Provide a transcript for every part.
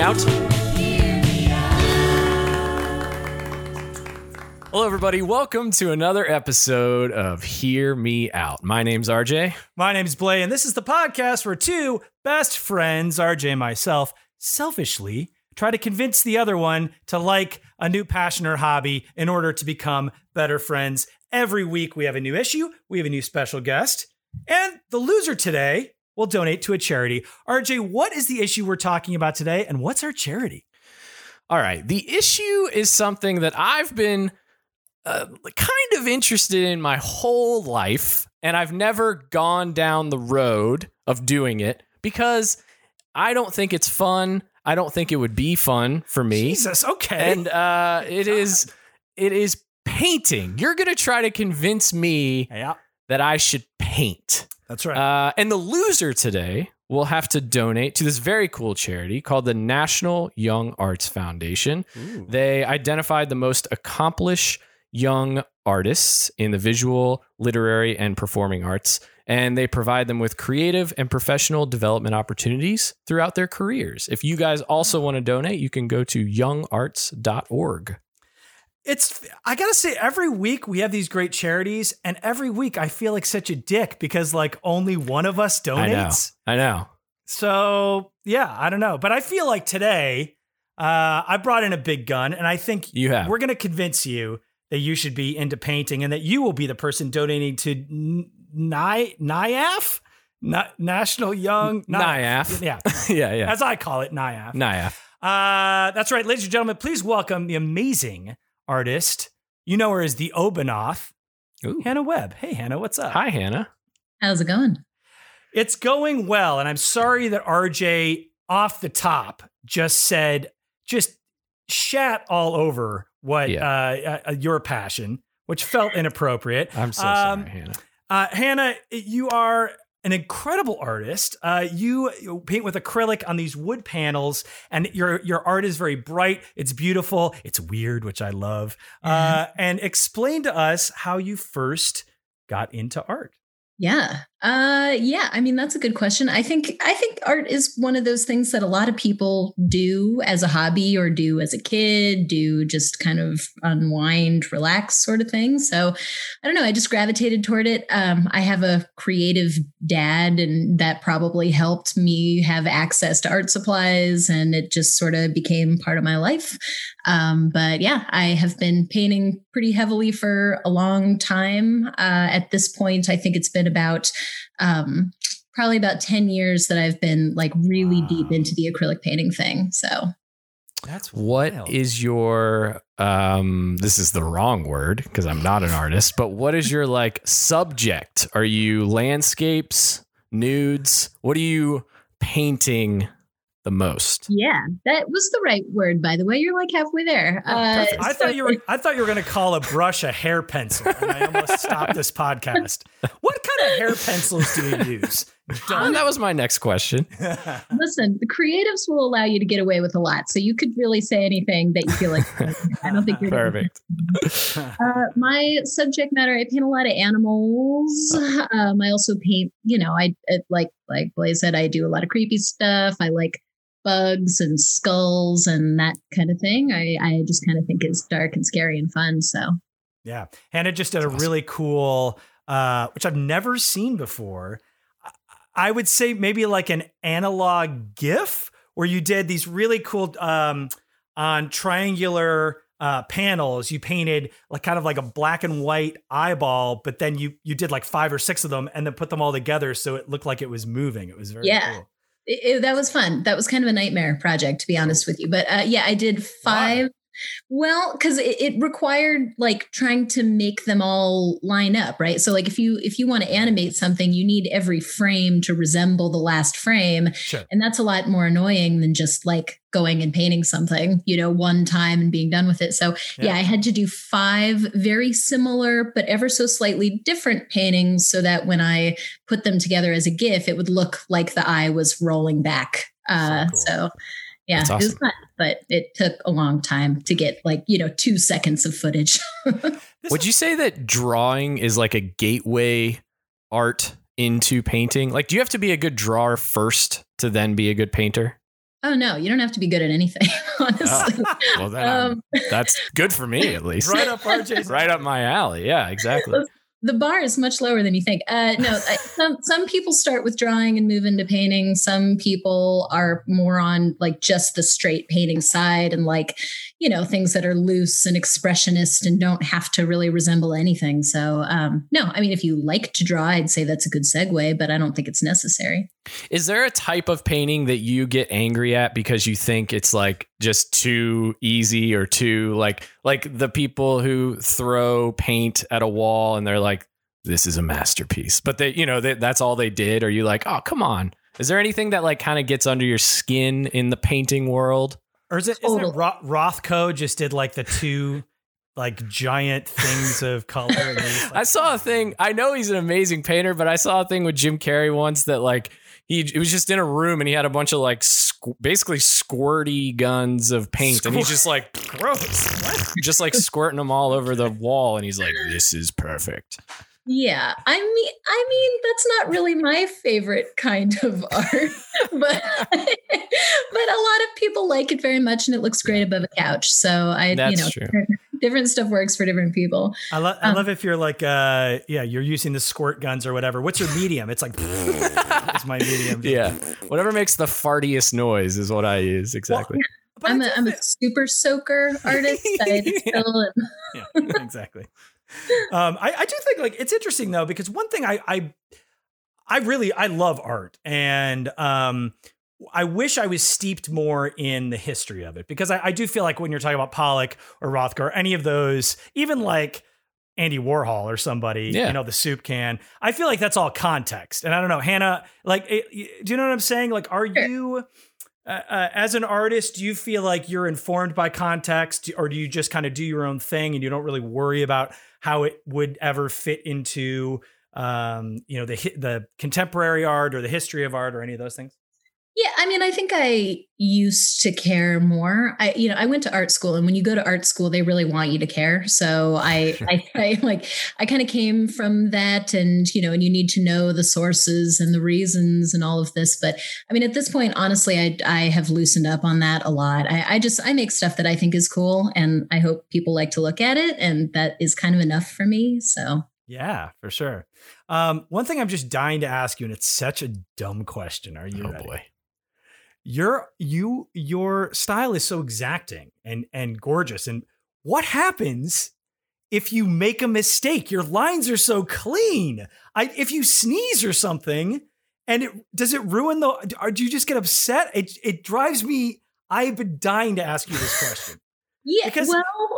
Out. Hello, everybody. Welcome to another episode of Hear Me Out. My name's RJ. My name's Blay, and this is the podcast where two best friends, RJ and myself, selfishly try to convince the other one to like a new passion or hobby in order to become better friends. Every week we have a new issue, we have a new special guest, and the loser today will donate to a charity. RJ, what is the issue we're talking about today, and what's our charity? All right. The issue is something that I've been kind of interested in my whole life, and I've never gone down the road of doing it because I don't think it's fun. I don't think it would be fun for me. Jesus, okay. And it is painting. You're going to try to convince me that I should paint. That's right. And the loser today will have to donate to this very cool charity called the National Young Arts Foundation. Ooh. They identified the most accomplished young artists in the visual, literary, and performing arts, and they provide them with creative and professional development opportunities throughout their careers. If you guys also want to donate, you can go to youngarts.org. I gotta say, every week we have these great charities, and every week I feel like such a dick because like only one of us donates. I know. So yeah, I don't know, but I feel like today I brought in a big gun, and I think we're gonna convince you that you should be into painting, and that you will be the person donating to NYAF, National Young NYAF. Yeah, yeah. As I call it, NYAF. NYAF. That's right, ladies and gentlemen. Please welcome the amazing artist. You know her as the Obanoff, Hannah Webb. Hey, Hannah, what's up? Hi, Hannah. How's it going? It's going well, and I'm sorry that RJ off the top just shat all over what your passion, which felt inappropriate. I'm so sorry, Hannah. Hannah, you are an incredible artist. You paint with acrylic on these wood panels, and your art is very bright. It's beautiful. It's weird, which I love. And explain to us how you first got into art. Yeah. I mean, that's a good question. I think art is one of those things that a lot of people do as a hobby or do as a kid, do just kind of unwind, relax sort of thing. So I don't know. I just gravitated toward it. I have a creative dad, and that probably helped me have access to art supplies, and it just sort of became part of my life. But yeah, I have been painting pretty heavily for a long time. At this point, I think it's been about probably about 10 years that I've been like really deep into the acrylic painting thing. So that's what wild. Is your this is the wrong word because I'm not an artist, but what is your like subject? Are you landscapes, nudes? What are you painting the most? Yeah, that was the right word, by the way. You're like halfway there. I thought you were going to call a brush a hair pencil, and I almost stopped this podcast. What kind of hair pencils do you use? That was my next question. Listen, the creatives will allow you to get away with a lot, so you could really say anything that you feel like. I don't think you're perfect. My subject matter, I paint a lot of animals. I also paint, I like Blaze said, I do a lot of creepy stuff. I like bugs and skulls and that kind of thing. I just kind of think it's dark and scary and fun. So yeah, Hannah just did a really cool, which I've never seen before. I would say maybe like an analog GIF where you did these really cool on triangular panels. You painted like kind of like a black and white eyeball, but then you did like 5 or 6 of them and then put them all together so it looked like it was moving. It was very cool. That was fun. That was kind of a nightmare project, to be honest with you. But I did 5. Wow. Well, because it required like trying to make them all line up, right? So like if you want to animate something, you need every frame to resemble the last frame. Sure. And that's a lot more annoying than just like going and painting something, one time and being done with it. So yeah, I had to do 5 very similar, but ever so slightly different paintings so that when I put them together as a GIF, it would look like the eye was rolling back. Cool. So yeah, awesome. It was fun, but it took a long time to get 2 seconds of footage. Would you say that drawing is like a gateway art into painting? Like, do you have to be a good drawer first to then be a good painter? Oh no, you don't have to be good at anything, honestly. Oh, well, then that's good for me at least. Right up RJ's right up my alley. Yeah, exactly. The bar is much lower than you think. Some people start with drawing and move into painting. Some people are more on like just the straight painting side and like, things that are loose and expressionist and don't have to really resemble anything. So no, I mean, if you like to draw, I'd say that's a good segue, but I don't think it's necessary. Is there a type of painting that you get angry at because you think it's like just too easy or too like the people who throw paint at a wall and they're like, this is a masterpiece, but that's all they did? Are you like, oh, come on? Is there anything that like kind of gets under your skin in the painting world? Or isn't it Rothko just did like the two like giant things of color? And I saw a thing. I know he's an amazing painter, but I saw a thing with Jim Carrey once that like it was just in a room and he had a bunch of like basically squirty guns of paint and he's just like gross, what? Just like squirting them all over the wall and he's like, this is perfect. Yeah, I mean that's not really my favorite kind of art, but a lot of people like it very much, and it looks great above a couch. So true. Different stuff works for different people. I love if you're like, you're using the squirt guns or whatever. What's your medium? It's like, it's my medium. Yeah, whatever makes the fartiest noise is what I use. Exactly. Well, I'm a super soaker artist. Yeah, exactly. I do think like it's interesting though, because one thing I love art, and I wish I was steeped more in the history of it, because I do feel like when you're talking about Pollock or Rothko or any of those, even like Andy Warhol or somebody, the soup can, I feel like that's all context. And I don't know, Hannah, like, do you know what I'm saying? Like, are you as an artist, do you feel like you're informed by context, or do you just kind of do your own thing and you don't really worry about how it would ever fit into, the contemporary art or the history of art or any of those things? Yeah, I mean, I think I used to care more. I went to art school, and when you go to art school, they really want you to care. So I kind of came from that, and and you need to know the sources and the reasons and all of this. But I mean, at this point, honestly, I have loosened up on that a lot. I make stuff that I think is cool, and I hope people like to look at it, and that is kind of enough for me. So. Yeah, for sure. One thing I'm just dying to ask you, and it's such a dumb question. Are you ready? Boy. Your style is so exacting and gorgeous. And what happens if you make a mistake? Your lines are so clean. If you sneeze or something, and does it ruin or do you just get upset? It drives me. I've been dying to ask you this question. Yeah, because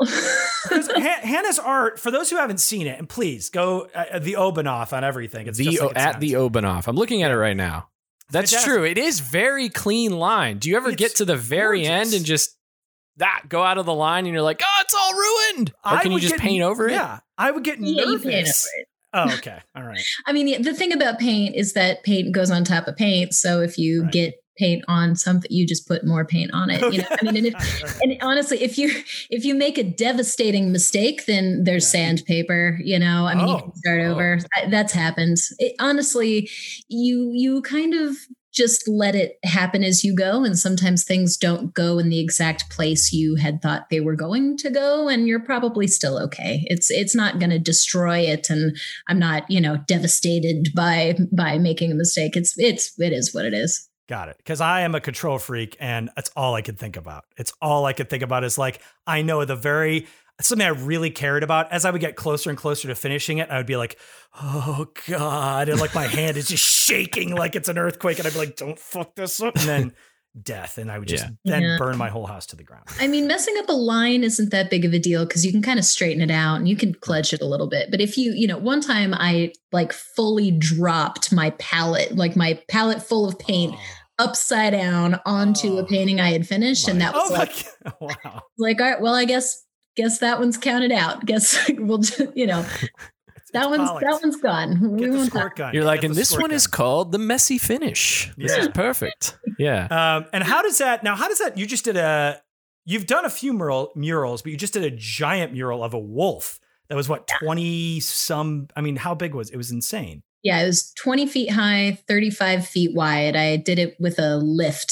Hannah's art, for those who haven't seen it, and please go the Obanoff on everything. It's just like at the Obanoff. I'm looking at it right now. That's fantastic. True. It is very clean line. Do you ever get to the very end and just go out of the line and you're like, oh, it's all ruined? Or can you just paint over it? Yeah, I would get nervous. You paint over it. Oh, okay. All right. I mean, the thing about paint is that paint goes on top of paint. So if you get paint on something, you just put more paint on it. Okay. I mean, and honestly, if you make a devastating mistake, then there's sandpaper. You can start over. That's happened. Honestly, you kind of just let it happen as you go, and sometimes things don't go in the exact place you had thought they were going to go, and you're probably still okay. It's not going to destroy it, and I'm not devastated by making a mistake. It is what it is. Got it. Because I am a control freak, and that's all I could think about. It's all I could think about is like, I know something I really cared about. As I would get closer and closer to finishing it, I would be like, oh God. And like my hand is just shaking like it's an earthquake. And I'd be like, don't fuck this up. And then death. And I would just burn my whole house to the ground. I mean, messing up a line isn't that big of a deal because you can kind of straighten it out and you can kludge it a little bit. But if one time I like fully dropped my palette full of paint upside down onto a painting I had finished. And that was wow. Like, all right, well, I guess that one's counted out. Guess we'll just, that one's gone. You're like, and this one is called the messy finish. This is perfect. Yeah. And how does that, you just you've done a few murals, but you just did a giant mural of a wolf. That was 20 some, I mean, how big was it? It was insane. Yeah, it was 20 feet high, 35 feet wide. I did it with a lift.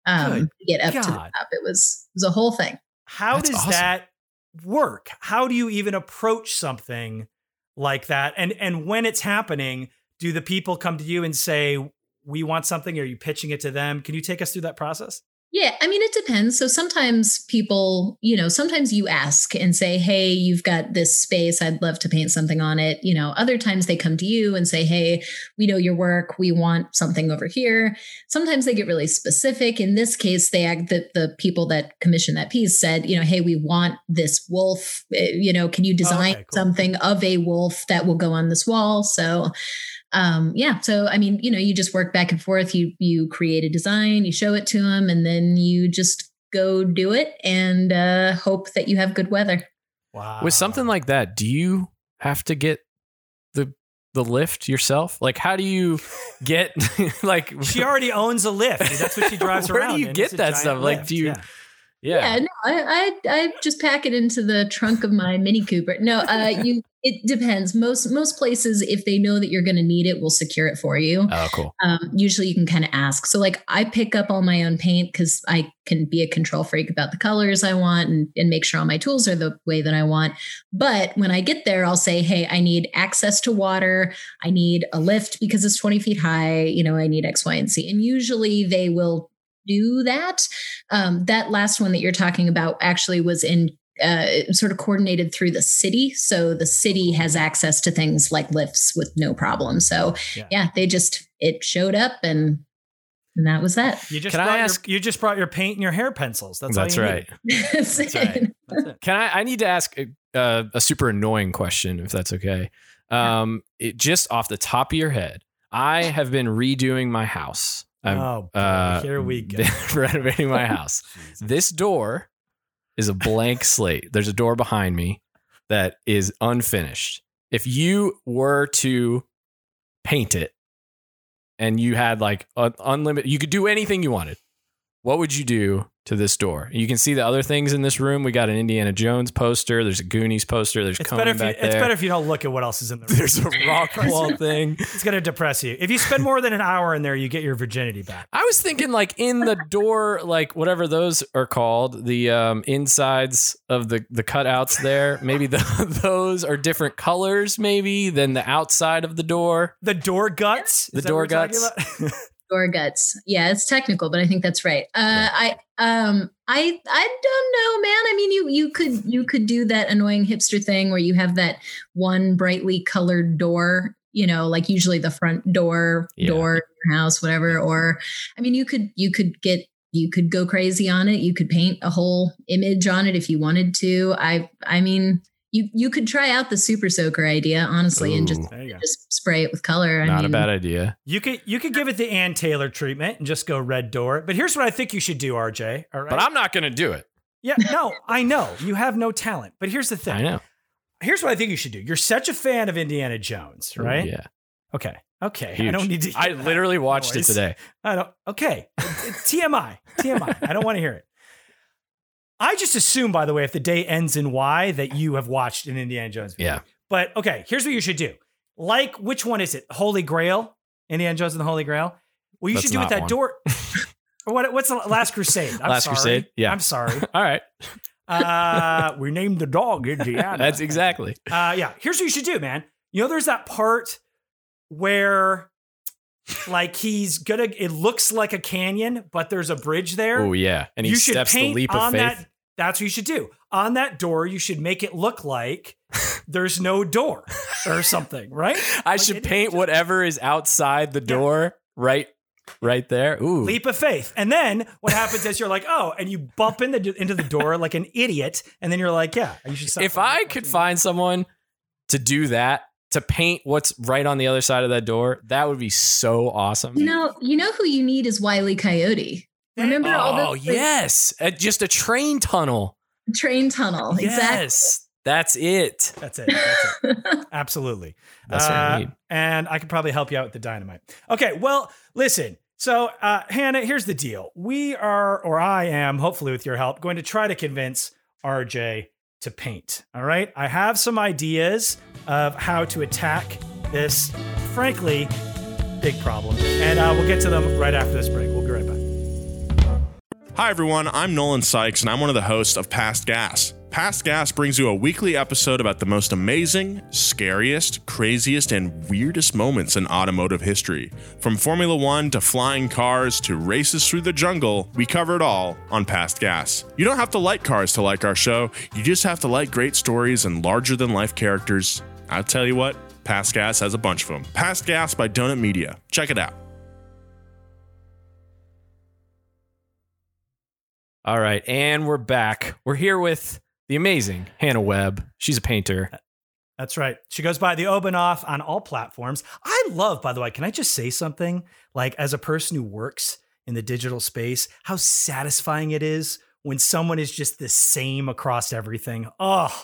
to get up to the God. top. It was a whole thing. How That's does awesome. that work? How do you even approach something like that? And when it's happening, do the people come to you and say, we want something? Are you pitching it to them? Can you take us through that process? Yeah, I mean, it depends. So sometimes people, sometimes you ask and say, hey, you've got this space. I'd love to paint something on it. Other times they come to you and say, hey, we know your work. We want something over here. Sometimes they get really specific. In this case, the people that commissioned that piece said, hey, we want this wolf. Can you design cool. something of a wolf that will go on this wall? So so I mean, you just work back and forth. You create a design, you show it to them, and then you just go do it and hope that you have good weather. Wow. With something like that, do you have to get the lift yourself? Like, how do you get like? She already owns a lift. That's what she drives Where around. do you in. get It's a that giant stuff? Like, lift. do you? Yeah. Yeah. No, I just pack it into the trunk of my Mini Cooper. No, it depends. Most places, if they know that you're going to need it, will secure it for you. Oh, cool. Usually you can kind of ask. So like I pick up all my own paint because I can be a control freak about the colors I want and make sure all my tools are the way that I want. But when I get there, I'll say, hey, I need access to water. I need a lift because it's 20 feet high. I need X, Y, and Z. And usually they will do that. That last one that you're talking about actually was in sort of coordinated through the city. So the city has access to things like lifts with no problem. So yeah it showed up and that was that. You just Can I ask? You just brought your paint and your hair pencils. That's That's all you right. need. That's That's right. it. That's it. Can I need to ask a super annoying question, if that's okay? Just off the top of your head, I have been redoing my house. Oh, boy, here we go. Renovating my house. This door is a blank slate. There's a door behind me that is unfinished. If you were to paint it and you had like unlimited, you could do anything you wanted, what would you do to this door? You can see the other things in this room. We got an Indiana Jones poster. There's a Goonies poster. There's Conan back there. It's better if you don't look at what else is in the room. There's a rock wall thing. It's going to depress you. If you spend more than an hour in there, you get your virginity back. I was thinking like in the door, like whatever those are called, the insides of the cutouts there, maybe those are different colors maybe than the outside of the door. The door guts? The Is that door what we're talking guts. about? Door guts. Yeah, it's technical, but I think that's right. I don't know, man. I mean, you could do that annoying hipster thing where you have that one brightly colored door, like usually the front door in your house, whatever. Or, I mean, you could go crazy on it. You could paint a whole image on it if you wanted to. I mean, you could try out the super soaker idea, honestly, and just spray it with color. Not a bad idea. You could give it the Ann Taylor treatment and just go red door. But here's what I think you should do, RJ. All right. But I'm not going to do it. Yeah, no, I know. You have no talent. But here's the thing. I know. Here's what I think you should do. You're such a fan of Indiana Jones, right? Ooh, yeah. Okay. Huge. I don't need to. I literally watched it today. Okay. TMI. I don't want to hear it. I just assume, by the way, if the day ends in Y, that you have watched an Indiana Jones video. Yeah. But okay, here's what you should do. Like, which one is it? Holy Grail? Indiana Jones and the Holy Grail? Well, you That's should do with not that one. door. Or what's the Last Crusade? I'm Last sorry. Crusade? Yeah. I'm sorry. All right. We named the dog Indiana. That's exactly. Yeah. Here's what you should do, man. There's that part where like it looks like a canyon, but there's a bridge there. Oh, yeah. And he You should steps the paint leap of on faith. That's what you should do. On that door, you should make it look like there's no door or something, right? I should paint whatever is outside the door right there. Ooh. Leap of faith. And then what happens is you're like, oh, and you bump into the door like an idiot. And then you're like, yeah, you should stop. If I could find someone to do that, to paint what's right on the other side of that door, that would be so awesome. You know who you need is Wile E. Coyote. Remember all Oh, those yes. Just a train tunnel. train tunnel. Yes. That's it. That's it. Absolutely. That's what I need. And I could probably help you out with the dynamite. Okay, well, listen. So, Hannah, here's the deal. I am, hopefully with your help, going to try to convince RJ to paint. All right? I have some ideas of how to attack this, frankly, big problem. And we'll get to them right after this break. We'll be right back. Hi everyone, I'm Nolan Sykes and I'm one of the hosts of Past Gas. Past Gas brings you a weekly episode about the most amazing, scariest, craziest, and weirdest moments in automotive history. From Formula One to flying cars to races through the jungle, we cover it all on Past Gas. You don't have to like cars to like our show, you just have to like great stories and larger-than-life characters. I'll tell you what, Past Gas has a bunch of them. Past Gas by Donut Media. Check it out. All right, and we're back. We're here with the amazing Hannah Webb. She's a painter. That's right. She goes by the Obanoff on all platforms. I love, by the way, can I just say something? Like, as a person who works in the digital space, how satisfying it is when someone is just the same across everything. Oh,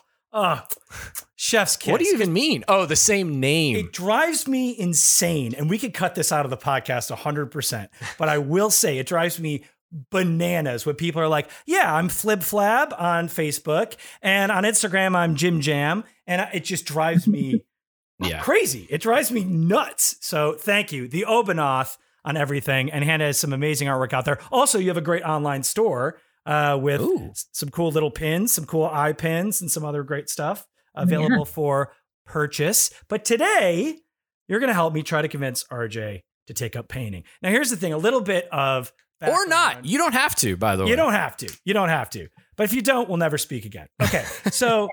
chef's kiss. What do you even mean? Oh, the same name. It drives me insane. And we could cut this out of the podcast 100%. But I will say it drives me bananas when people are like, yeah, I'm Flib Flab on Facebook, and on Instagram, I'm Jim Jam. And it just drives me crazy. It drives me nuts. So thank you. The Obanoff on everything. And Hannah has some amazing artwork out there. Also, you have a great online store with some cool little pins, some cool eye pins, and some other great stuff available for purchase. But today, you're going to help me try to convince RJ to take up painting. Now, here's the thing, a little bit of background. Or not. You don't have to, by the way. You don't have to. You don't have to. But if you don't, we'll never speak again. Okay. So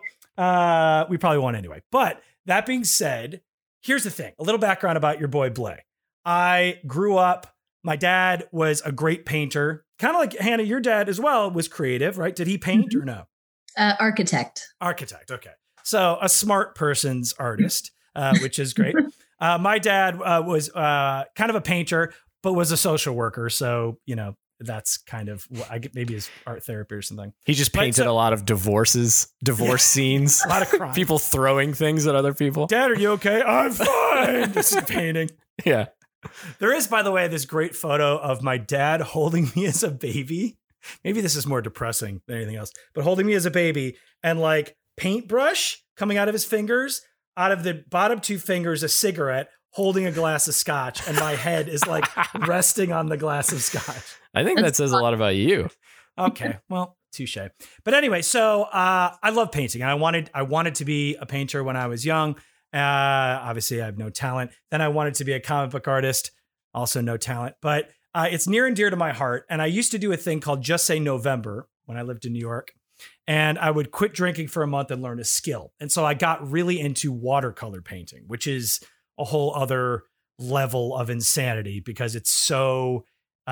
we probably won't anyway. But that being said, here's the thing. A little background about your boy Blay. I grew up, my dad was a great painter. Kind of like Hannah, your dad as well was creative, right? Did he paint or no? Architect. Architect. Okay. So a smart person's artist, which is great. My dad was kind of a painter, but was a social worker. So, you know, that's kind of what maybe his art therapy or something. He just painted a lot of divorce scenes. A lot of crime. People throwing things at other people. Dad, are you okay? I'm fine. This is painting. Yeah. There is, by the way, this great photo of my dad holding me as a baby. Maybe this is more depressing than anything else, but holding me as a baby and like paintbrush coming out of his fingers, out of the bottom two fingers, a cigarette, holding a glass of scotch, and my head is like resting on the glass of scotch. I think that says a lot about you. Okay, well, touche. But anyway, so I love painting. I wanted to be a painter when I was young. Obviously, I have no talent. Then I wanted to be a comic book artist. Also, no talent. But it's near and dear to my heart. And I used to do a thing called Just Say November when I lived in New York. And I would quit drinking for a month and learn a skill. And so I got really into watercolor painting, which is a whole other level of insanity because it's so,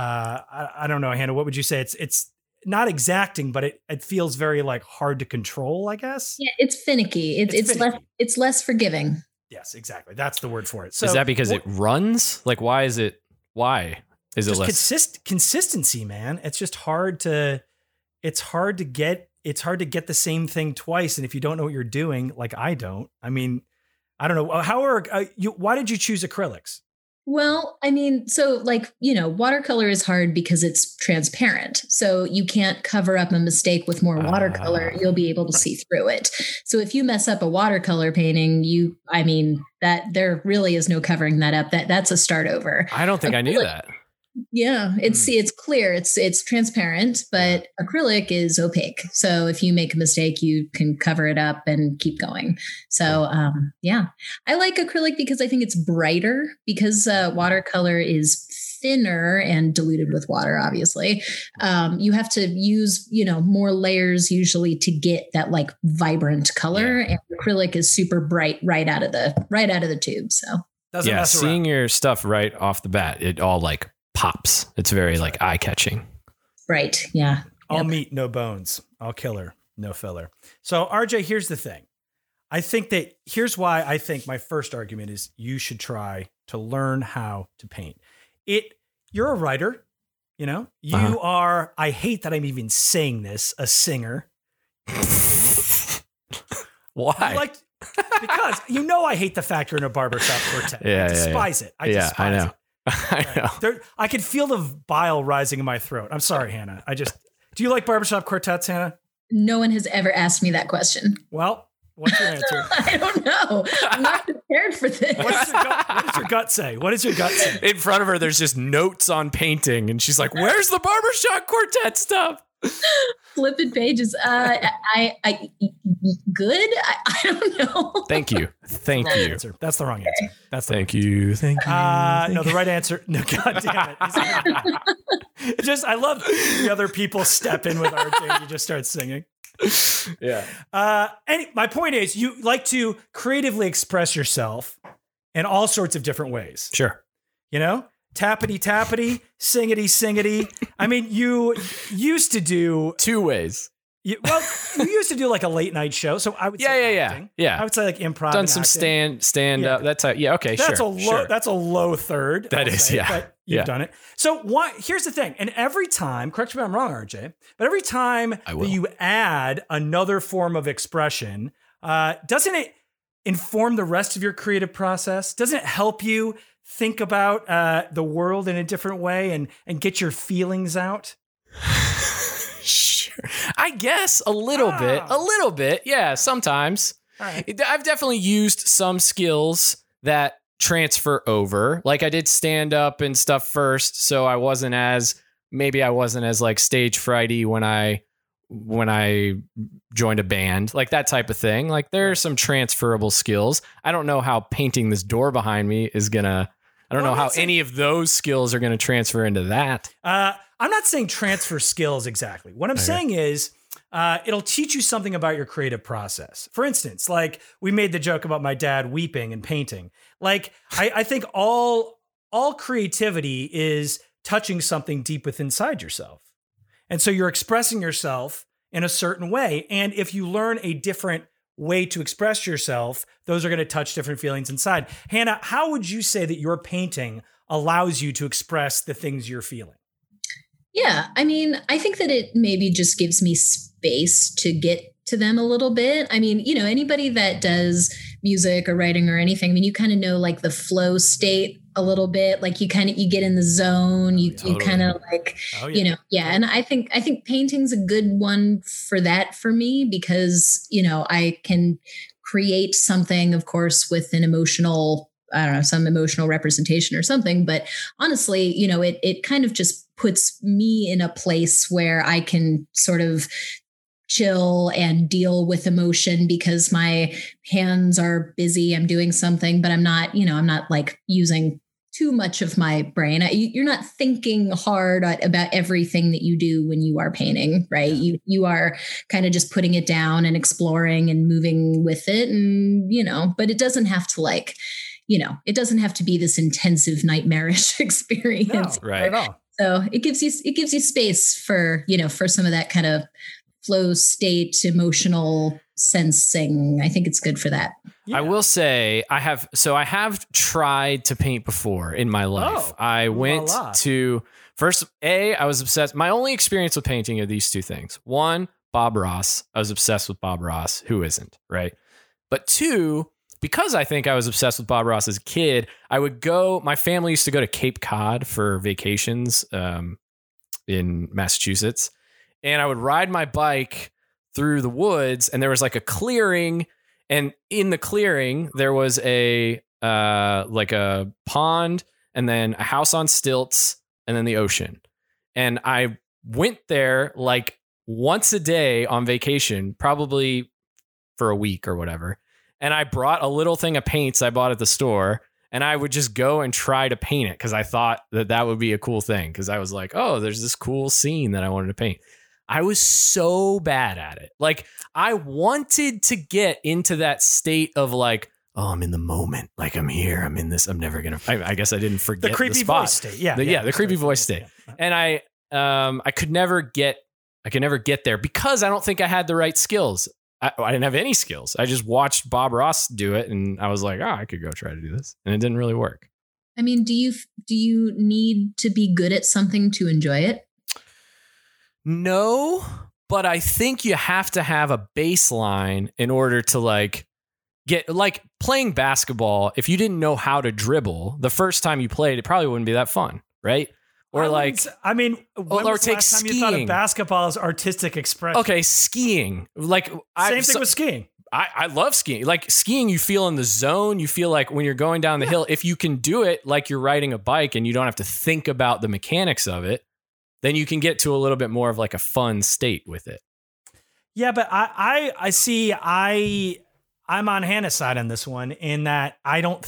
I don't know, Hannah, what would you say? It's not exacting, but it feels very like hard to control, I guess. Yeah, it's finicky. It's less forgiving. Yes, exactly. That's the word for it. So is that because it runs? Like, why is it less? Consistency, man. It's just hard to get the same thing twice. And if you don't know what you're doing, like I don't, I mean, I don't know. Why did you choose acrylics? Well, I mean, so like, you know, watercolor is hard because it's transparent. So you can't cover up a mistake with more watercolor. You'll be able to see through it. So if you mess up a watercolor painting, that there really is no covering that up. That's a start over. I don't think I knew that. Yeah, it's clear. It's transparent, but acrylic is opaque. So if you make a mistake, you can cover it up and keep going. So yeah, I like acrylic because I think it's brighter because watercolor is thinner and diluted with water. Obviously, you have to use more layers usually to get that like vibrant color, and acrylic is super bright right out of the tube. So seeing your stuff right off the bat, it all like pops. It's very like eye-catching. Right. Yeah. All meat, no bones. All killer, no filler. So RJ, here's the thing. Here's why I think my first argument is you should try to learn how to paint. You're a writer, you are, I hate that I'm even saying this, a singer. Why? Because I hate the fact you're in a barbershop quartet. I despise it. I despise I know. it. I know. I can feel the bile rising in my throat. I'm sorry, Hannah. Do you like barbershop quartets, Hannah? No one has ever asked me that question. Well, what's your answer? I don't know. prepared for this. What does your gut say? What does your gut say? In front of her, there's just notes on painting, and she's like, "Where's the barbershop quartet stuff?" Flipping pages. I good. I don't know. Thank you. Thank you. Answer. That's the wrong answer. That's the Thank you. Thank you. No, the right answer. No, God damn it. It just, I love the other people step in with RJ and you just start singing. Yeah. My point is, you like to creatively express yourself in all sorts of different ways. Sure. You know, tappity tappity, singity singity. I mean, you used to do 2 ways. you used to do like a late night show, so I would say acting. Yeah. I would say like improv. Done and some acting. stand up. That's how. Yeah. Okay. That's sure. a low. Sure. That's a low third. That I'll is, say, yeah. But you've Yeah. done it. So here's the thing. And every time, correct me if I'm wrong, RJ, but every time that you add another form of expression, doesn't it inform the rest of your creative process? Doesn't it help you think about the world in a different way and get your feelings out? Sure. I guess a little bit. A little bit. Yeah. Sometimes. All right. I've definitely used some skills that transfer over. Like I did stand up and stuff first, so I wasn't as like stage frighty when I joined a band, like that type of thing. Like there are some transferable skills. I don't know how painting this door behind me is gonna. I don't know how any of those skills are gonna transfer into that. I'm not saying transfer skills exactly. What I'm saying is it'll teach you something about your creative process. For instance, like we made the joke about my dad weeping and painting. Like I think all creativity is touching something deep within inside yourself. And so you're expressing yourself in a certain way. And if you learn a different way to express yourself, those are going to touch different feelings inside. Hannah, how would you say that your painting allows you to express the things you're feeling? Yeah, I mean, I think that it maybe just gives me space to get to them a little bit. I mean, you know, anybody that does music or writing or anything, I mean, you kind of know like the flow state a little bit, like you get in the zone, you kind of like, you know, yeah. And I think painting's a good one for that for me because, you know, I can create something, of course, with an emotional, I don't know, some emotional representation or something. But honestly, you know, it kind of just puts me in a place where I can sort of chill and deal with emotion because my hands are busy. I'm doing something, but I'm not like using too much of my brain. You're not thinking hard about everything that you do when you are painting, right? You are kind of just putting it down and exploring and moving with it. And, you know, but it doesn't have to like, you know, it doesn't have to be this intensive nightmarish experience. No, right. At all. So it gives you space for, you know, for some of that kind of flow state, emotional sensing. I think it's good for that. Yeah. I will say I have tried to paint before in my life. I went to I was obsessed. My only experience with painting are these 2 things. 1, Bob Ross. I was obsessed with Bob Ross. Who isn't, right? But 2, because I think I was obsessed with Bob Ross as a kid, my family used to go to Cape Cod for vacations in Massachusetts. And I would ride my bike through the woods and there was like a clearing. And in the clearing, there was like a pond and then a house on stilts and then the ocean. And I went there like once a day on vacation, probably for a week or whatever. And I brought a little thing of paints I bought at the store and I would just go and try to paint it because I thought that would be a cool thing. Because I was like, oh, there's this cool scene that I wanted to paint. I was so bad at it. Like I wanted to get into that state of like, oh, I'm in the moment. Like I'm here. I'm in this. I'm never going to, I guess I didn't forget the creepy spot. Voice state. Yeah. The creepy voice state. Yeah. And I could never get there because I don't think I had the right skills. I didn't have any skills. I just watched Bob Ross do it and I was like, oh, I could go try to do this. And it didn't really work. I mean, do you need to be good at something to enjoy it? No, but I think you have to have a baseline in order to like get like playing basketball. If you didn't know how to dribble the first time you played, it probably wouldn't be that fun, right? Or when take was the last time you thought of basketball as artistic expression? Okay, skiing. Like same thing with skiing. I love skiing. Like skiing, you feel in the zone. You feel like when you're going down the hill, if you can do it like you're riding a bike and you don't have to think about the mechanics of it, then you can get to a little bit more of like a fun state with it. Yeah, but I see I'm on Hannah's side on this one in that I don't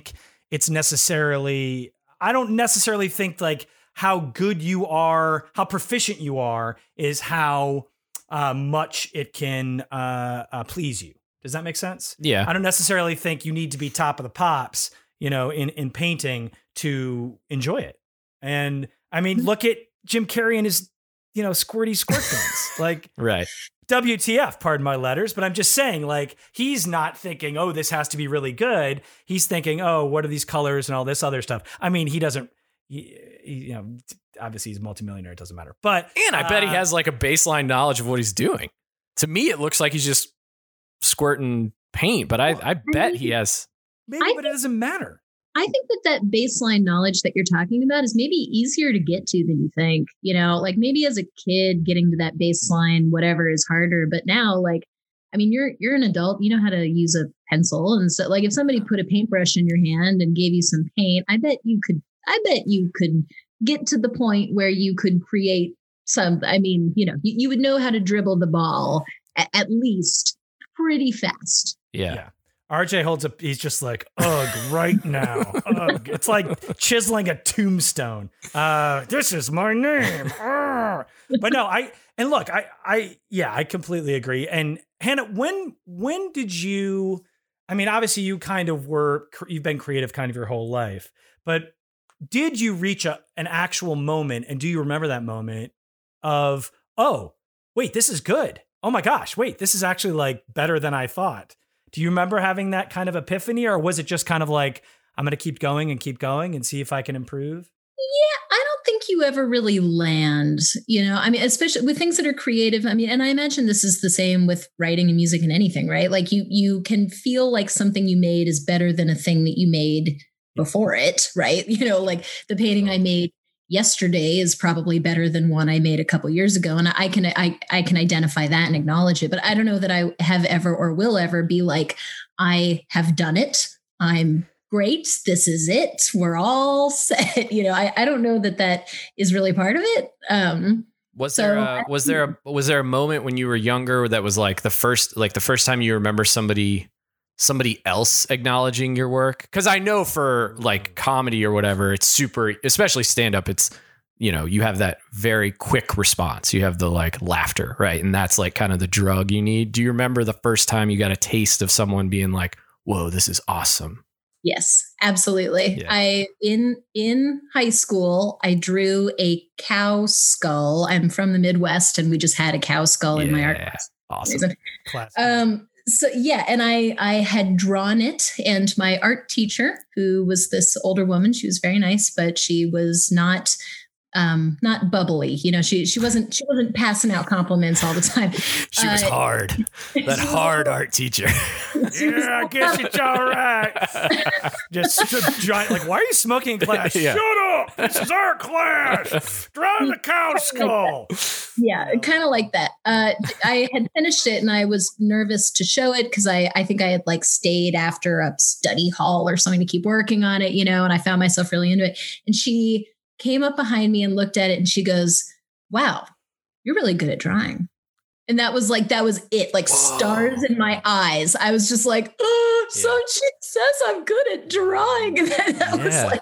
necessarily think like how good you are, how proficient you are is how much it can please you. Does that make sense? Yeah. I don't necessarily think you need to be top of the pops, in painting to enjoy it. And I mean, look at Jim Carrey and his, squirty squirt guns. Like, right. WTF, pardon my letters, but I'm just saying, like, he's not thinking, oh, this has to be really good. He's thinking, oh, what are these colors and all this other stuff? I mean, he doesn't, obviously he's a multimillionaire. It doesn't matter. But and I bet he has like a baseline knowledge of what he's doing. To me, it looks like he's just squirting paint, but I bet he has. Maybe, but it doesn't matter. I think that baseline knowledge that you're talking about is maybe easier to get to than you think. Like maybe as a kid, getting to that baseline, whatever, is harder. But now, like, I mean, you're an adult. You know how to use a pencil, and so, like, if somebody put a paintbrush in your hand and gave you some paint, I bet you could get to the point where you could create some. I mean, you would know how to dribble the ball at least pretty fast. Yeah. RJ holds up. He's just like, ugh, right now. Ugh. It's like chiseling a tombstone. This is my name. But no, I completely agree. And Hannah, when did you, I mean, obviously you kind of you've been creative kind of your whole life, but did you reach an actual moment, and do you remember that moment of, oh, wait, this is good. Oh my gosh, wait, this is actually like better than I thought. Do you remember having that kind of epiphany, or was it just kind of like, I'm going to keep going and see if I can improve? Yeah, I don't think you ever really land, I mean, especially with things that are creative. I mean, and I imagine this is the same with writing and music and anything, right? Like you can feel like something you made is better than a thing that you made before it, right? Like the painting I made yesterday is probably better than one I made a couple years ago. And I can identify that and acknowledge it, but I don't know that I have ever or will ever be like, I have done it. I'm great. This is it. We're all set. I don't know that is really part of it. Was there a moment when you were younger that was like the first time you remember somebody else acknowledging your work? Because I know for like comedy or whatever, it's super, especially stand-up, it's, you have that very quick response. You have the like laughter, right? And that's like kind of the drug you need. Do you remember the first time you got a taste of someone being like, whoa, this is awesome? Yes, absolutely. Yeah. In high school, I drew a cow skull. I'm from the Midwest, and we just had a cow skull in my art class. Awesome. So yeah, and I had drawn it, and my art teacher, who was this older woman, she was very nice, but she was not bubbly. She wasn't passing out compliments all the time. She was hard. That hard art teacher. Yeah, I guess it's all right. Just a giant, like, why are you smoking in class? Yeah. Shut up! This is our class. Draw the cow skull. Yeah, kind of like that. I had finished it, and I was nervous to show it because I think I had like stayed after a study hall or something to keep working on it, and I found myself really into it. And she came up behind me and looked at it, and she goes, wow, you're really good at drawing. And that was it, like stars in my eyes. I was just like, oh, so she says I'm good at drawing. And that was like,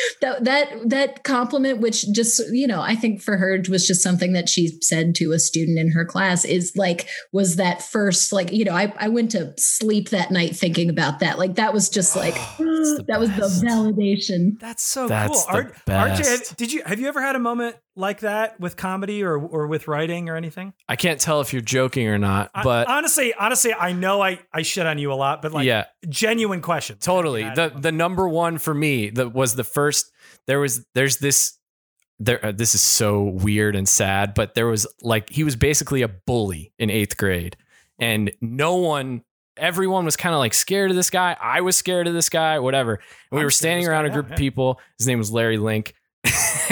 that compliment, which just, I think for her was just something that she said to a student in her class, was that first, I went to sleep that night thinking about that. Like, that was just like, that was the validation. That's so That's cool. the best. RJ, have you ever had a moment like that with comedy or with writing or anything? I can't tell if you're joking or not, but honestly, I know I shit on you a lot, but genuine question. Totally. The number one for me was the first. This is so weird and sad, but he was basically a bully in 8th grade, and everyone was kind of like scared of this guy. I was scared of this guy, whatever. And we were standing around a group of people. His name was Larry Link.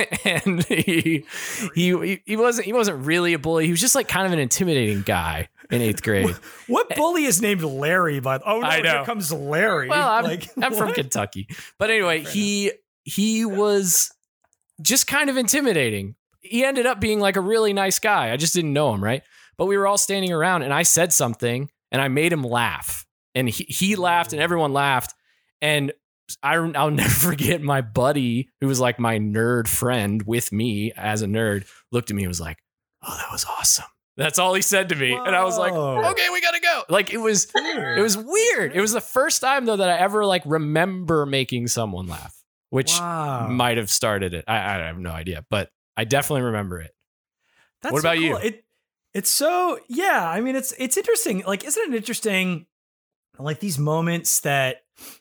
And he wasn't really a bully. He was just like kind of an intimidating guy. in 8th grade. What bully is named Larry? Oh no, I know. here comes Larry. Well, I'm from Kentucky. But anyway, he was just kind of intimidating. He ended up being like a really nice guy. I just didn't know him, right? But we were all standing around and I said something and I made him laugh. And he laughed and everyone laughed. And I'll never forget my buddy, who was like my nerd friend with me as a nerd, looked at me and was like, "Oh, that was awesome." That's all he said to me. Whoa. And I was like, "Okay, we got to go." Like it was weird. It was the first time though that I ever like remember making someone laugh, which might have started it. I have no idea, but I definitely remember it. That's what about so cool. you? It's so, yeah. I mean, it's interesting. Like, isn't it interesting? Like these moments that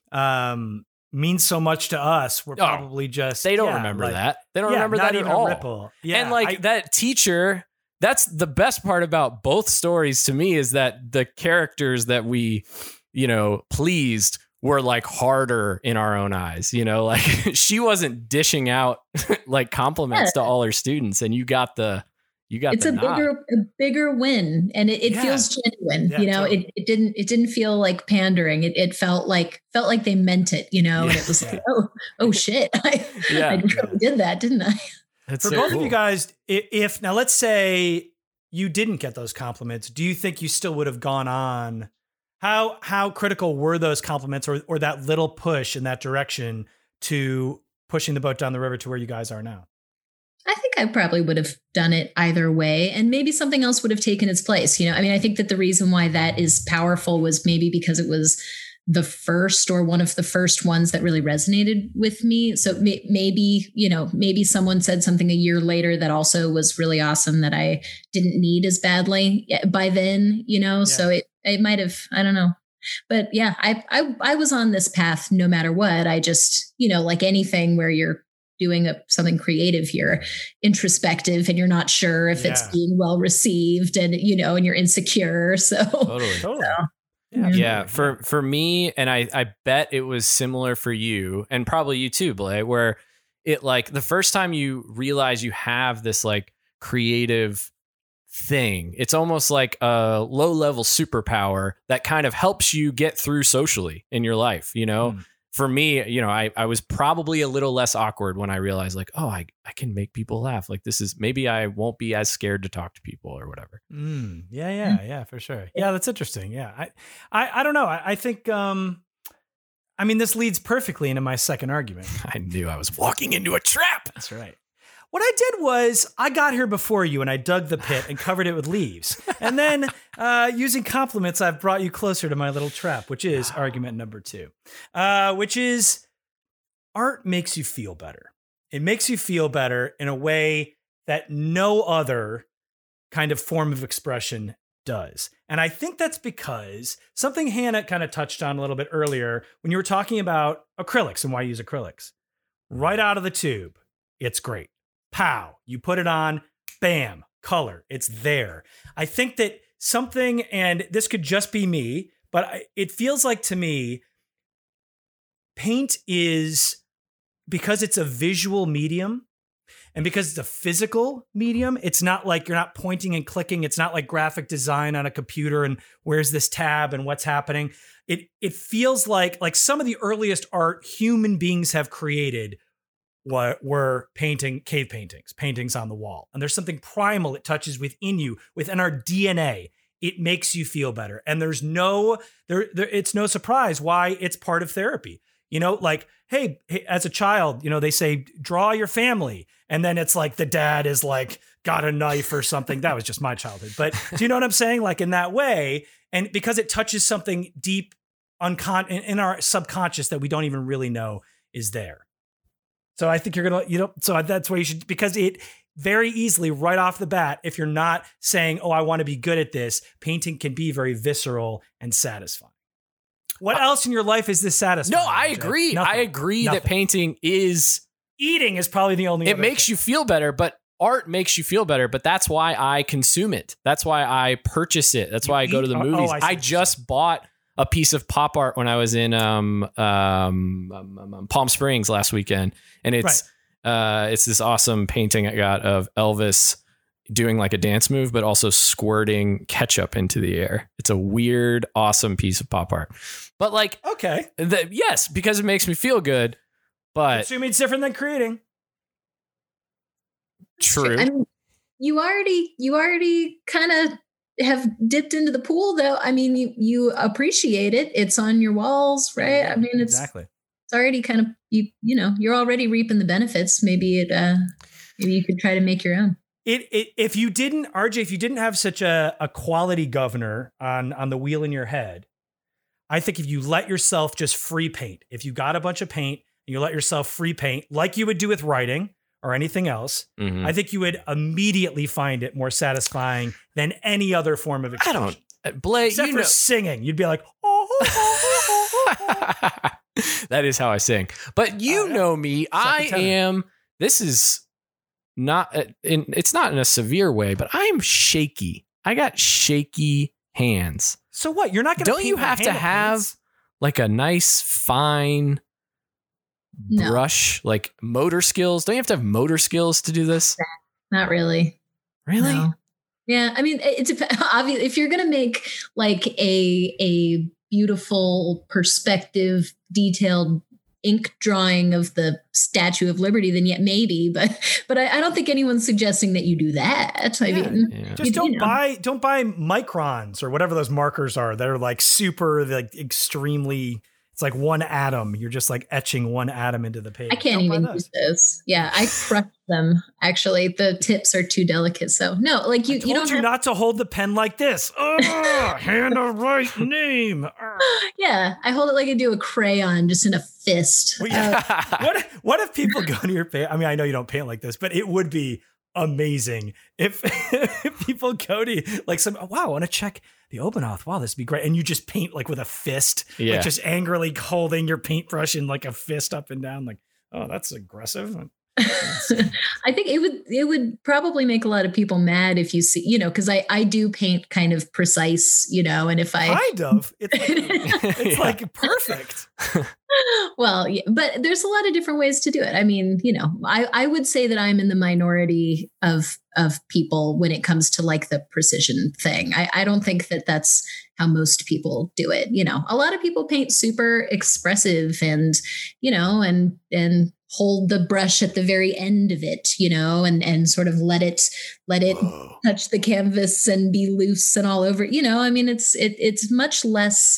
mean so much to us, we're probably just they don't remember that. They don't remember that at all. Ripple. Yeah, and like that teacher, that's the best part about both stories to me, is that the characters that we, pleased were like harder in our own eyes. Like she wasn't dishing out like compliments to all her students, and you got it's a bigger win, and it feels genuine. Totally. It didn't feel like pandering. It felt like they meant it. And it was like, oh shit, I really did that, didn't I? That's for so both cool. of you guys, if now let's say you didn't get those compliments, do you think you still would have gone on? How critical were those compliments or that little push in that direction to pushing the boat down the river to where you guys are now? I think I probably would have done it either way, and maybe something else would have taken its place. I think that the reason why that is powerful was maybe because it was the first or one of the first ones that really resonated with me. So maybe someone said something a year later that also was really awesome that I didn't need as badly by then, so it might have, I don't know. But yeah, I was on this path no matter what. I just, like anything where you're doing something creative, you're introspective and you're not sure if it's being well received, and and you're insecure. So totally. So, yeah. For me, and I bet it was similar for you and probably you too, Blay, where it like the first time you realize you have this like creative thing, it's almost like a low level superpower that kind of helps you get through socially in your life, For me, I was probably a little less awkward when I realized like, oh, I can make people laugh. Like this is, maybe I won't be as scared to talk to people or whatever. Yeah, for sure. Yeah, that's interesting. Yeah. I don't know. I think, this leads perfectly into my second argument. I knew I was walking into a trap. That's right. What I did was I got here before you and I dug the pit and covered it with leaves. And then using compliments, I've brought you closer to my little trap, which is argument number 2, which is art makes you feel better. It makes you feel better in a way that no other kind of form of expression does. And I think that's because something Hannah kind of touched on a little bit earlier when you were talking about acrylics and why you use acrylics. Right out of the tube, it's great. Pow, you put it on, bam, color, it's there. I think that something, and this could just be me, but it feels like to me, paint is, because it's a visual medium and because it's a physical medium, it's not like you're not pointing and clicking. It's not like graphic design on a computer and where's this tab and what's happening. It feels like some of the earliest art human beings have created were cave paintings on the wall. And there's something primal it touches within you, within our DNA. It makes you feel better. And it's no surprise why it's part of therapy. Like, hey, as a child, they say, draw your family. And then it's like the dad is like, got a knife or something. That was just my childhood. But do you know what I'm saying? Like in that way, and because it touches something deep in our subconscious that we don't even really know is there. So I think you're going to, so that's where you should, because it very easily right off the bat, if you're not saying, oh, I want to be good at this, painting can be very visceral and satisfying. What else in your life is this satisfying? No, I agree. Nothing. I agree that painting is... Eating is probably the only... It makes you feel better, but art makes you feel better, but that's why I consume it. That's why I purchase it. That's why I go to the movies. I just bought a piece of pop art when I was in Palm Springs last weekend. And it's this awesome painting I got of Elvis doing like a dance move, but also squirting ketchup into the air. It's a weird, awesome piece of pop art. But like, Okay. yes, because it makes me feel good. But Assuming it's different than creating. true. I mean, you already kind of have dipped into the pool, though. I mean, you appreciate it. It's on your walls, right? I mean, it's already kind of you're already reaping the benefits. Maybe maybe you could try to make your own. If you didn't have such a quality governor on the wheel in your head, I think if you let yourself just free paint, if you got a bunch of paint and you let yourself free paint like you would do with writing or anything else, I think you would immediately find it more satisfying than any other form of expression. Blake, except for singing, you'd be like, that is how I sing. But you know me, this is not, it's not in a severe way, but I am shaky. I got shaky hands. So what? You're not going to Don't you have to have like a nice, fine brush, like motor skills? Don't you have to have motor skills to do this? Not really. Really? No. Yeah. I mean, it's obvious if you're going to make like a beautiful perspective, detailed ink drawing of the Statue of Liberty, then yet maybe, but I don't think anyone's suggesting that you do that. I mean, just don't buy microns or whatever those markers are that are like super, like extremely. It's like one atom. You're just like etching one atom into the page. I can't even use those. Yeah, I crush them. Actually, the tips are too delicate. So no, like you don't have not to hold the pen like this. Oh, Hannah Wright name. Yeah, I hold it like I do a crayon, just in a fist. Well, yeah. What if people go to your paint? I mean, I know you don't paint like this, but it would be amazing if people go to like wow, I want to check the Obanoth. Wow, this would be great. And you just paint like with a fist, like just angrily holding your paintbrush in like a fist up and down. Like, oh, that's aggressive. I think it would probably make a lot of people mad if you see, because I do paint kind of precise, and if I it's like perfect. Well, yeah, but there's a lot of different ways to do it. I mean, I would say that I'm in the minority of people when it comes to like the precision thing. I don't think that that's how most people do it. A lot of people paint super expressive and hold the brush at the very end of it, and sort of let it touch the canvas and be loose and all over. I mean, it's much less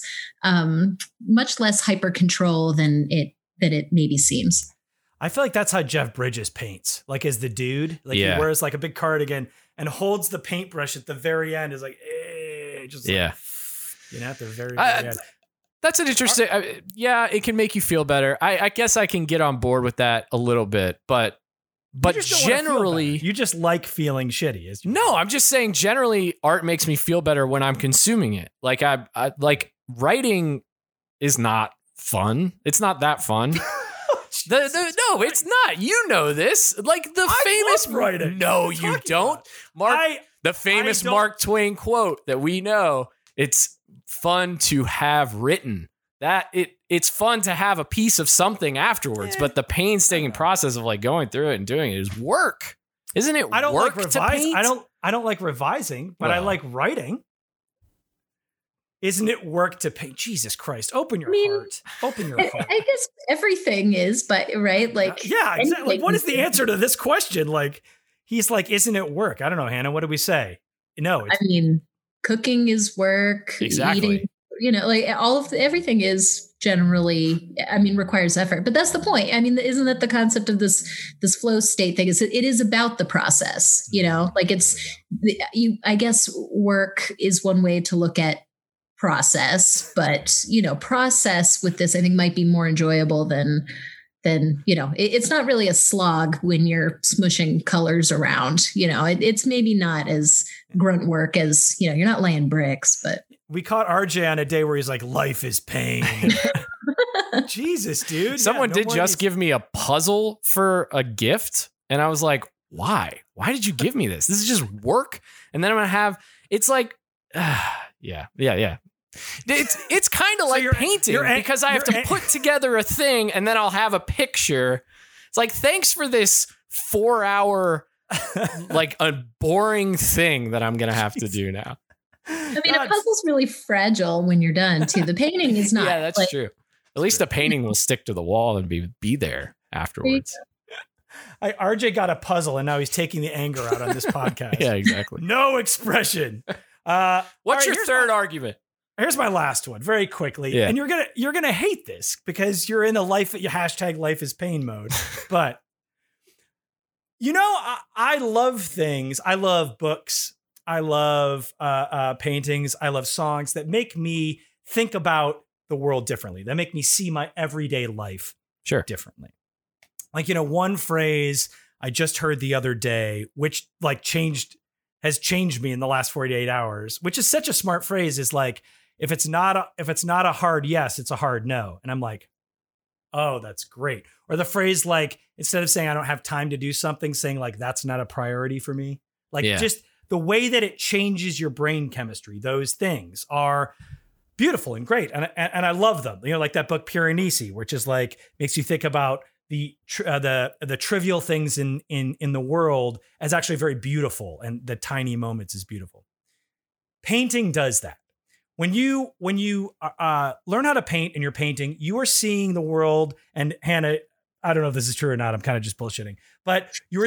hyper control than it maybe seems. I feel like that's how Jeff Bridges paints, like as the dude, like he wears like a big cardigan and holds the paintbrush at the very end. Is like, just like, at the very end. That's an interesting. It can make you feel better. I guess I can get on board with that a little bit, but generally, you just like feeling shitty. No, I'm just saying generally, art makes me feel better when I'm consuming it. Like I like writing is not fun. It's not that fun. No, it's not. You know this. Like the famous writing. No, you don't. The famous Mark Twain quote that we know. It's fun to have written. It's fun to have a piece of something afterwards, but the painstaking process of like going through it and doing it is work. Isn't it? I don't work like to paint? I don't like revising, but I like writing. Isn't it work to paint? Jesus Christ! Open your heart. Open your heart. I guess everything is, but right, like exactly. Like, what is the answer to this question? Like, he's like, isn't it work? I don't know, Hannah. What do we say? No, I mean, cooking is work. Exactly. Eating, like everything is generally, requires effort. But that's the point. I mean, isn't that the concept of this flow state thing? It is about the process. Like I guess work is one way to look at process, but process with this I think might be more enjoyable than it's not really a slog when you're smushing colors around. It's maybe not as grunt work as you're not laying bricks. But we caught RJ on a day where he's like, life is pain. Jesus, dude. Someone did just give me a puzzle for a gift, and I was like, why did you give me this? This is just work. And then I'm gonna it's like yeah. It's kind of like painting because I have to put together a thing and then I'll have a picture. It's like, thanks for this 4-hour like a boring thing that I'm gonna have to do now. I mean, a puzzle's really fragile when you're done too. The painting is not. Yeah, that's true. At least the painting will stick to the wall and be there afterwards. RJ got a puzzle and now he's taking the anger out on this podcast. Yeah, exactly. No expression. What's your third argument? Here's my last one, very quickly. Yeah. And you're gonna hate this because you're in the life is pain mode. But I love things. I love books. I love paintings. I love songs that make me think about the world differently. That make me see my everyday life differently. Like, one phrase I just heard the other day, which has changed me in the last 48 hours, which is such a smart phrase, is like, if it's not a hard yes, it's a hard no. And I'm like, oh, that's great. Or the phrase, like, instead of saying I don't have time to do something, saying like, that's not a priority for me. Like, just the way that it changes your brain chemistry, those things are beautiful and great. And I love them. Like that book Piranesi, which is like, makes you think about the trivial things in the world as actually very beautiful, and the tiny moments is beautiful. Painting does that. When you learn how to paint in your painting, you are seeing the world. And Hannah, I don't know if this is true or not. I'm kind of just bullshitting, but you're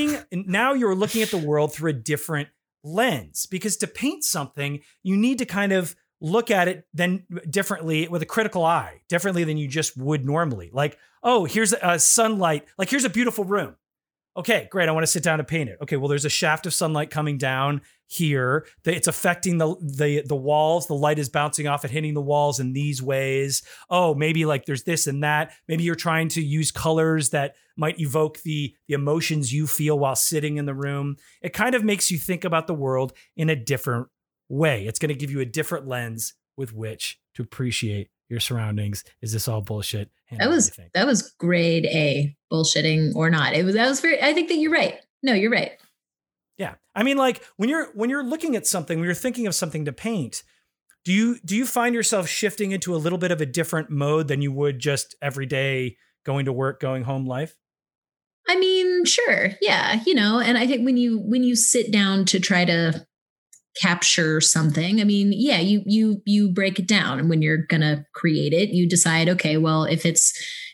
looking at the world through a different lens, because to paint something, you need to kind of look at it then differently, with a critical eye, differently than you just would normally. Like, oh, here's a sunlight. Like, here's a beautiful room. Okay, great. I want to sit down and paint it. Okay, well, there's a shaft of sunlight coming down here. It's affecting the walls. The light is bouncing off and hitting the walls in these ways. Oh, maybe like there's this and that. Maybe you're trying to use colors that might evoke the emotions you feel while sitting in the room. It kind of makes you think about the world in a different way. It's going to give you a different lens with which to appreciate your surroundings. Is this all bullshit? That was grade A, bullshitting or not. I think that you're right. No, you're right. Yeah. I mean, like when you're looking at something, when you're thinking of something to paint, do you find yourself shifting into a little bit of a different mode than you would just every day going to work, going home life? I mean, sure. Yeah. And I think when you sit down to try to capture something, I mean, yeah, you break it down, and when you're gonna create it, you decide, okay, well, if it's,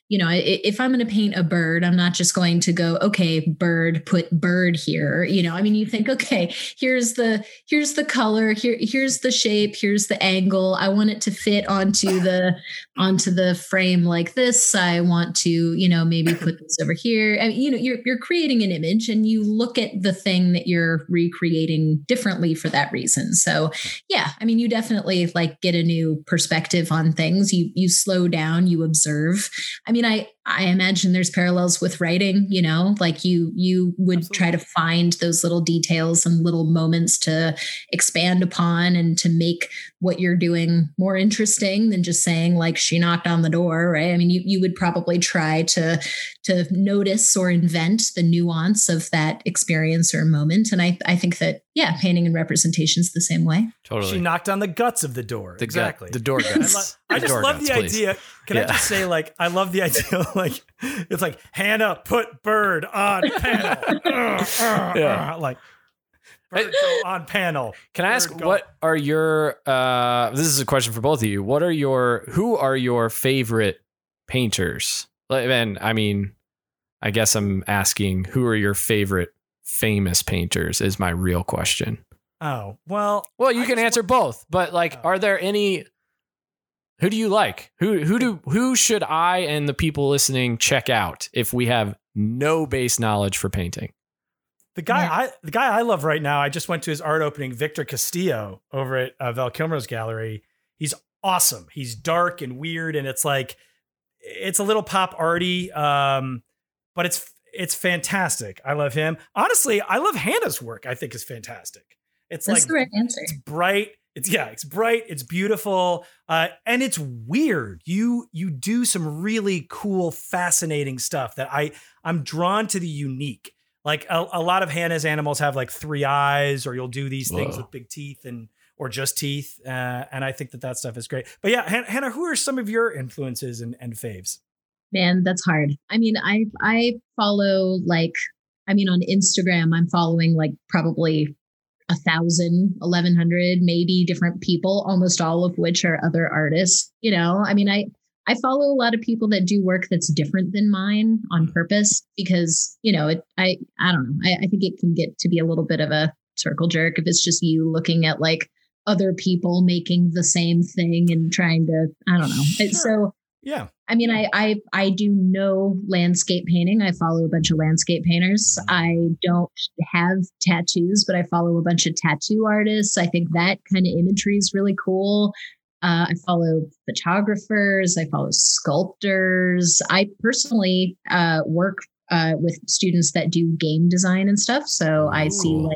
if I'm going to paint a bird, I'm not just going to go, okay, bird, put bird here. I mean, you think, okay, here's the color, here's the shape, here's the angle. I want it to fit onto the frame like this. I want to, maybe put this over here. I mean, you're creating an image, and you look at the thing that you're recreating differently for that reason. So yeah, I mean, you definitely like get a new perspective on things. You slow down, you observe. I mean, I imagine there's parallels with writing, like you would Absolutely. Try to find those little details and little moments to expand upon and to make what you're doing more interesting than just saying like, she knocked on the door, right? I mean, you would probably try to notice or invent the nuance of that experience or moment. And I think that, yeah, painting and representation is the same way. Totally. She knocked on the guts of the door. Exactly. The door guts. I just love the idea. Can I just say, like, I love the idea, like, it's like, Hannah, put bird on panel. Like, bird go on panel. Can I ask, what are your, this is a question for both of you. Who are your favorite painters? And I mean, I guess I'm asking, who are your favorite famous painters is my real question. Oh, well, you can answer both, but like, are there any, who do you like? Who should I and the people listening check out if we have no base knowledge for painting? The guy I love right now, I just went to his art opening, Victor Castillo over at Val Kilmer's gallery. He's awesome. He's dark and weird, and it's like, it's a little pop arty, but it's fantastic. I love him. Honestly, I love Hannah's work. I think is fantastic. That's like the right answer. It's bright. It's bright. It's beautiful, and it's weird. You do some really cool, fascinating stuff that I'm drawn to the unique. Like a lot of Hannah's animals have like 3 eyes, or you'll do these things with big teeth or just teeth, and I think that stuff is great. But yeah, Hannah, who are some of your influences and faves? Man, that's hard. I mean, I follow I mean, on Instagram, I'm following like probably 1,000, 1,100, maybe different people, almost all of which are other artists. You know, I mean, I follow a lot of people that do work that's different than mine on purpose because, you know, I don't know. I think it can get to be a little bit of a circle jerk if it's just you looking at like other people making the same thing and trying to, I don't know. Sure. So, yeah. I mean, I do no landscape painting. I follow a bunch of landscape painters. I don't have tattoos, but I follow a bunch of tattoo artists. I think that kind of imagery is really cool. I follow photographers. I follow sculptors. I personally work with students that do game design and stuff. So I see like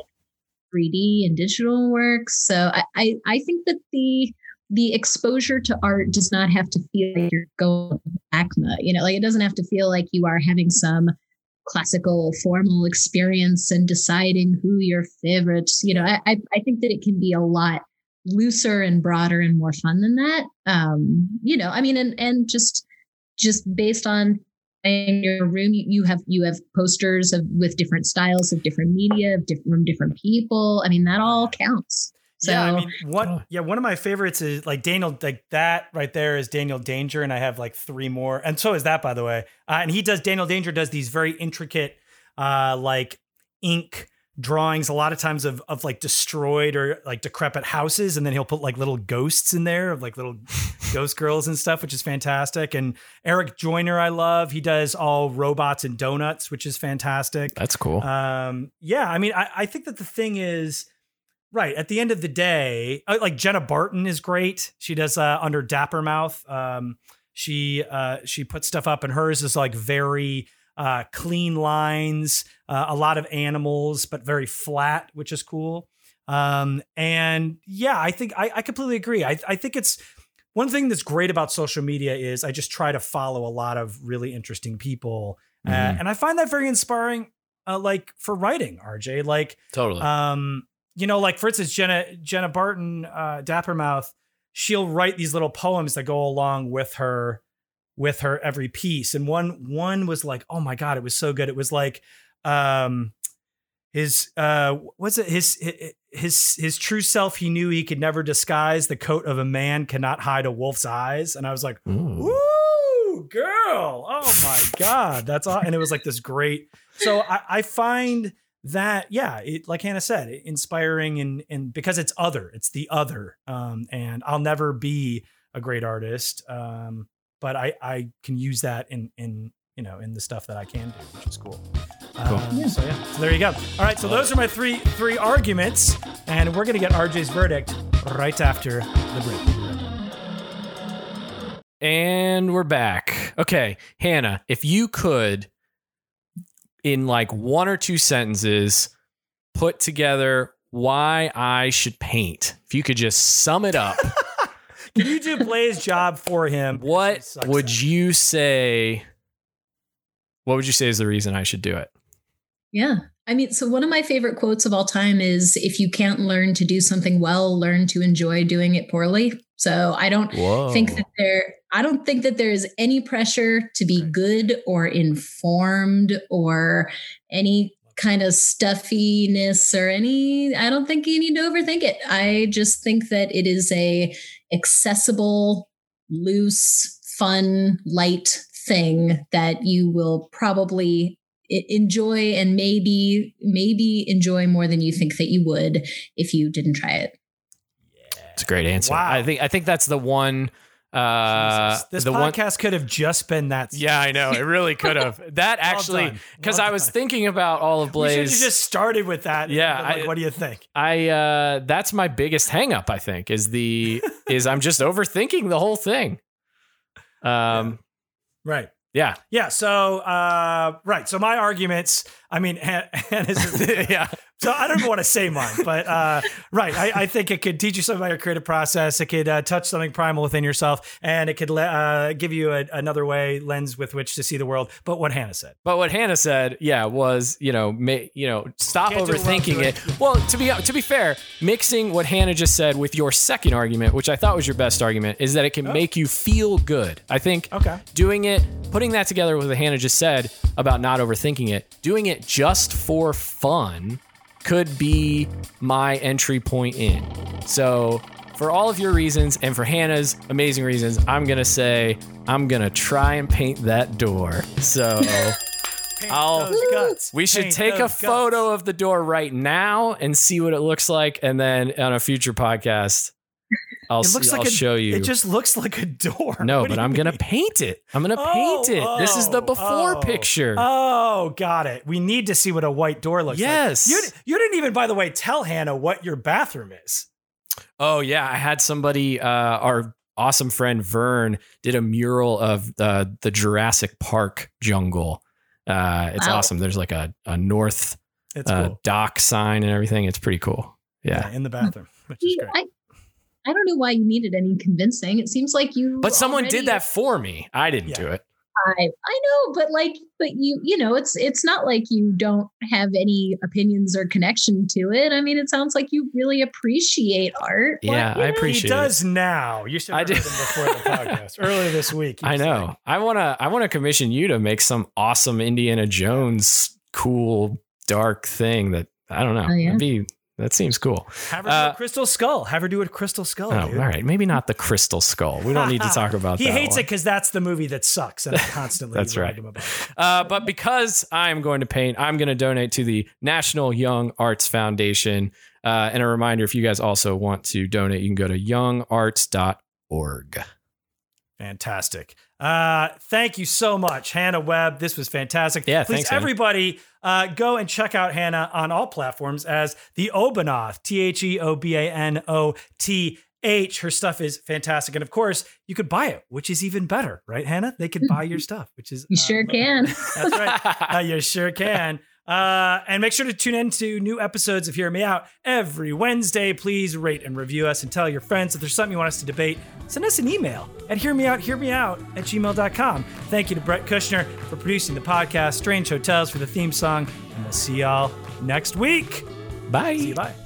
3D and digital works. So I think that the exposure to art does not have to feel like you're going ACMA. You know, like it doesn't have to feel like you are having some classical formal experience and deciding who your favorites. You know, I think that it can be a lot looser and broader and more fun than that. You know, I mean, and just based on in your room, you have posters with different styles of different media from different people. I mean, that all counts. So, yeah, I mean, one of my favorites is like Daniel, like that right there is Daniel Danger. And I have like 3 more. And so is that, by the way. And Daniel Danger does these very intricate, like ink drawings a lot of times of like destroyed or like decrepit houses. And then he'll put like little ghosts in there of like little ghost girls and stuff, which is fantastic. And Eric Joyner, I love, he does all robots and donuts, which is fantastic. That's cool. Yeah. I mean, I think that the thing is, right. At the end of the day, like Jenna Barton is great. She does under Dapper Mouth. She puts stuff up, and hers is like very clean lines, a lot of animals, but very flat, which is cool. And yeah, I think I completely agree. I think it's one thing that's great about social media is I just try to follow a lot of really interesting people, and I find that very inspiring. Like for writing, RJ, like totally. You know, like for instance, Jenna Barton, Dapper Mouth, she'll write these little poems that go along with her every piece. And one was like, oh my God, it was so good. It was like, his true self, he knew he could never disguise. The coat of a man cannot hide a wolf's eyes. And I was like, ooh, girl. Oh my God. That's all. And it was like this great. So I find that, yeah, it, like Hannah said, inspiring and because it's the other. And I'll never be a great artist. But I can use that in the stuff that I can do, which is cool. Cool. So there you go. All right. So those are my three arguments, and we're going to get RJ's verdict right after the break. And we're back. Okay. Hannah, if you could, in like 1 or 2 sentences, put together why I should paint. If you could just sum it up. Can you do Blaze's job for him? What would you say? What would you say is the reason I should do it? Yeah. I mean, so one of my favorite quotes of all time is, if you can't learn to do something well, learn to enjoy doing it poorly. So I don't think that there is any pressure to be good or informed or any kind of stuffiness or I don't think you need to overthink it. I just think that it is a accessible, loose, fun, light thing that you will probably enjoy, and maybe enjoy more than you think that you would if you didn't try it. It's a great answer. Wow. I think that's the one. This podcast could have just been that. Yeah, I know. It really could have. That actually, because I was thinking about all of Blaze. We should have just started with that. Yeah. What do you think? That's my biggest hang up, I think, is I'm just overthinking the whole thing. Right. Yeah. Yeah. So, right. So my arguments, I mean, yeah. So I don't even want to say mine, but right. I think it could teach you something about your creative process. It could touch something primal within yourself, and it could give you another lens with which to see the world. But what Hannah said. Was stop overthinking it. Well, to be fair, mixing what Hannah just said with your second argument, which I thought was your best argument, is that it can make you feel good. I think putting that together with what Hannah just said about not overthinking it, doing it just for fun could be my entry point in. So for all of your reasons and for Hannah's amazing reasons, I'm going to say I'm going to try and paint that door. So we should take a photo of the door right now and see what it looks like. And then on a future podcast, I'll show you. It just looks like a door. No, but I'm going to paint it. I'm going to paint it. This is the before picture. Oh, got it. We need to see what a white door looks like. Yes. You didn't even, by the way, tell Hannah what your bathroom is. Oh, yeah. I had somebody, our awesome friend Vern, did a mural of the Jurassic Park jungle. It's awesome. There's like a north cool. dock sign and everything. It's pretty cool. Yeah. In the bathroom, which is great. I don't know why you needed any convincing. It seems like you. But someone did that for me. I didn't do it. I know, but it's not like you don't have any opinions or connection to it. I mean, it sounds like you really appreciate art. Yeah, I appreciate it. He does now. You should have heard him before the podcast earlier this week. I know. I wanna commission you to make some awesome Indiana Jones cool dark thing that I don't know. Oh, yeah. That seems cool. Have her do a crystal skull. Have her do a crystal skull. Oh, dude. All right. Maybe not the crystal skull. We don't need to talk about that. He hates it because that's the movie that sucks. And I constantly that's right. him about it. But because I'm going to paint, I'm going to donate to the National Young Arts Foundation. And a reminder, if you guys also want to donate, you can go to youngarts.org. Fantastic. Thank you so much, Hannah Webb. This was fantastic. Yeah, please, thanks, everybody, go and check out Hannah on all platforms as the Obanoth, TheObanoth. Her stuff is fantastic. And of course, you could buy it, which is even better, right, Hannah? They could buy your stuff, which is you sure can. That's right. You sure can. And make sure to tune in to new episodes of Hear Me Out every Wednesday. Please rate and review us and tell your friends if there's something you want us to debate. Send us an email at hearmeout@gmail.com. Thank you to Brett Kushner for producing the podcast, Strange Hotels for the theme song, and we'll see y'all next week. Bye. See you, bye.